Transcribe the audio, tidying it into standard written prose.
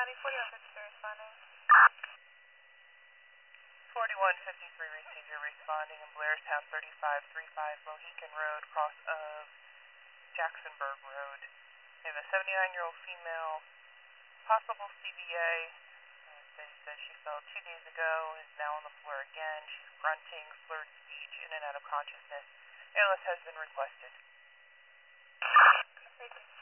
County, 4153 responding. 4153 receiver responding in Blairstown, 3535 Mohican Road, cross of Jacksonburg Road. We have a 79-year-old female, possible CBA. They said she fell 2 days ago, is now on the floor again. She's grunting, slurred speech, in and out of consciousness. ALS has been requested. Thank you.